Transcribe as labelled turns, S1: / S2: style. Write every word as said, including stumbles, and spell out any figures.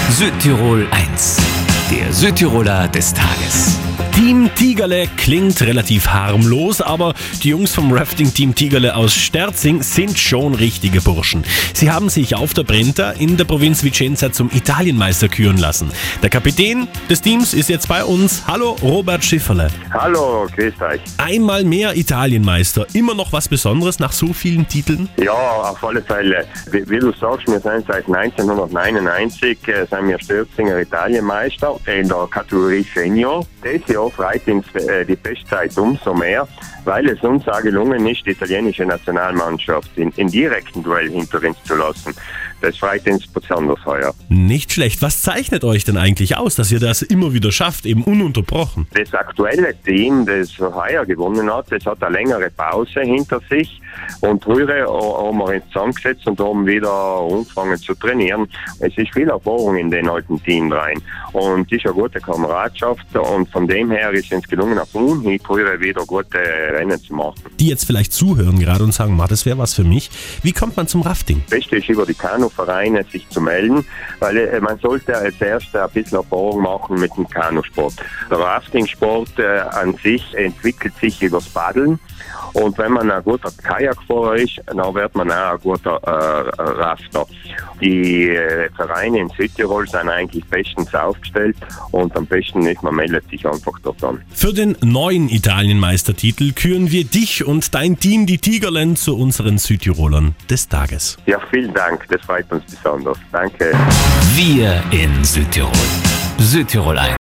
S1: Südtirol eins, der Südtiroler des Tages.
S2: Team Tigerle klingt relativ harmlos, aber die Jungs vom Rafting-Team Tigerle aus Sterzing sind schon richtige Burschen. Sie haben sich auf der Brenta in der Provinz Vicenza zum Italienmeister küren lassen. Der Kapitän des Teams ist jetzt bei uns. Hallo, Robert Schifferle.
S3: Hallo, grüß euch.
S2: Einmal mehr Italienmeister. Immer noch was Besonderes nach so vielen Titeln?
S3: Ja, auf alle Fälle. Wie, wie du sagst, wir sind seit neunzehnhundertneunundneunzig äh, sind wir Stürzinger Italienmeister in der Kategorie Senior. Dieses Jahr freut uns äh, die Bestzeit umso mehr, weil es uns auch gelungen ist, die italienische Nationalmannschaft in, in direkten Duell hinter uns zu lassen. Das freut uns besonders heuer.
S2: Nicht schlecht. Was zeichnet euch denn eigentlich aus, dass ihr das immer wieder schafft, eben ununterbrochen?
S3: Das aktuelle Team, das heuer gewonnen hat, das hat eine längere Pause hinter sich. Und früher haben wir uns zusammengesetzt und haben wieder angefangen zu trainieren. Es ist viel Erfahrung in den alten Team rein. Und es ist eine gute Kameradschaft. Und von dem her ist es uns gelungen, auf Unhieb früher wieder gute Rennen zu machen.
S2: Die jetzt vielleicht zuhören gerade und sagen, das wäre was für mich. Wie kommt man zum Rafting?
S3: Das Beste ist, über die Kanuvereine sich zu melden, weil äh, man sollte als Erster ein bisschen Erfahrung machen mit dem Kanusport. Der Raftingsport äh, an sich entwickelt sich übers Paddeln. Und wenn man ein guter Kajakfahrer ist, dann wird man auch ein guter äh, Rafter. Die äh, Vereine in Südtirol sind eigentlich bestens aufgestellt und am besten ist, man meldet sich einfach dort an.
S2: Für den neuen Italienmeistertitel küren wir dich und dein Team, die Tigerlen, zu unseren Südtirolern des Tages.
S3: Ja, vielen Dank, das freut uns besonders. Danke.
S1: Wir in Südtirol. Südtirol eins.